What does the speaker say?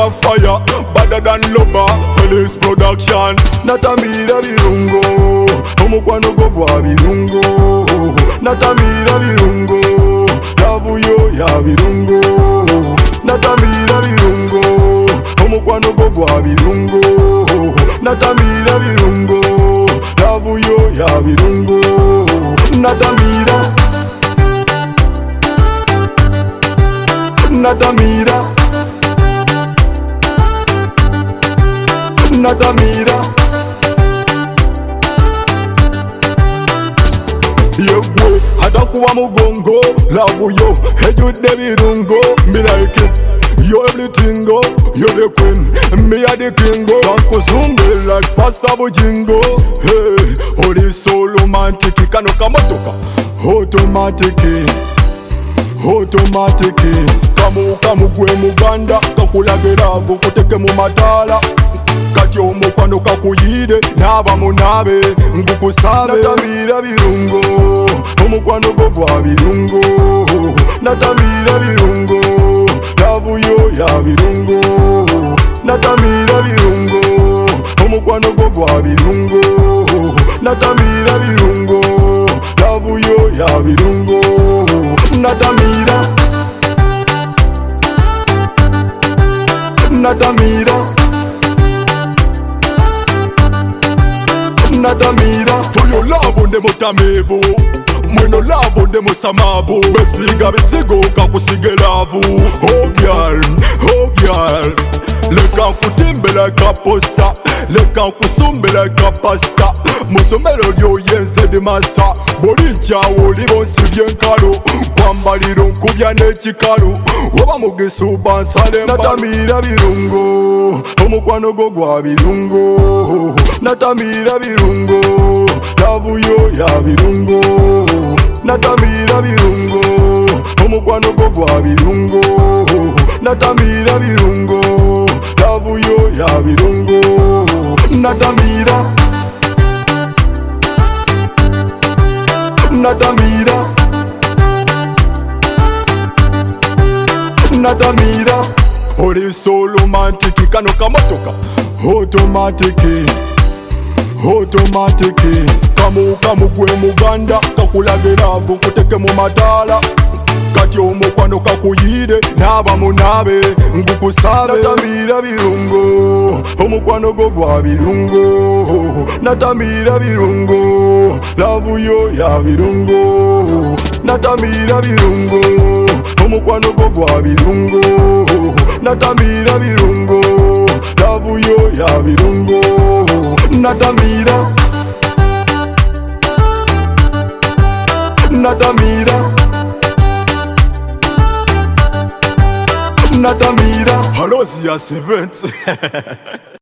a fire, better than lover. Felix production. Natamira birungo, omukwano gwo gwa birungo. Natamira birungo, love yo ya birungo. Natamira birungo, omukwano gwo gwa birungo. Natamira birungo, love yo ya birungo. Natamira, Natamira, Natamira. Yewe hatakuwa mugongo, love yo ejudde birungo. Me like it, you everything go. You the queen, me a the king go. Kankuzumbe like pasta bujingo. Hey, ori so romantic, kano kamotoka automatic, automatic. Kamu gwe muganda, kakulaga love kuteke mu matala. Kati omukwano kakuyide, naba munabe, ngukusabe. Natamira birungo, omukwano gwo gwa birungo. Natamira birungo, love yo ya birungo. Natamira birungo, omukwano gwo gwa birungo. Natamira birungo, love yo ya birungo. Natamira, Natamira, Natamira. For your love on the mutamevu, mweno love on the musamabu. Besiga besigo kakusige love. Oh girl, leka kutimbe like a poster, leka kusumbe like a pasta. Musomero lyo yense the master. Bolincha olibo sibyen kalo, kwambaliro nkubya n'ekikalo. Oba mugisu bansale. Natamira birungo, omukwano gwo gwa birungo. Natamira birungo, love yo ya birungo. Natamira birungo, omukwano gwo gwa birungo. Natamira birungo, love yo ya birungo. Natamira, Natamira, Natamira. Ori so romantic, kano kamotoka automatic, automatic. Kamu gwe muganda, kakulaga love kuteke mu matala. Kati omukwano kakuyide, naba munabe, ngukusabe. Natamira birungo, omukwano gwo gwa birungo. Natamira birungo, love yo ya birungo. Natamira birungo, omukwano gwo gwa birungo. Natamira birungo, love yo ya birungo. Natamira, Natamira, Natamira. Halozi ya 70.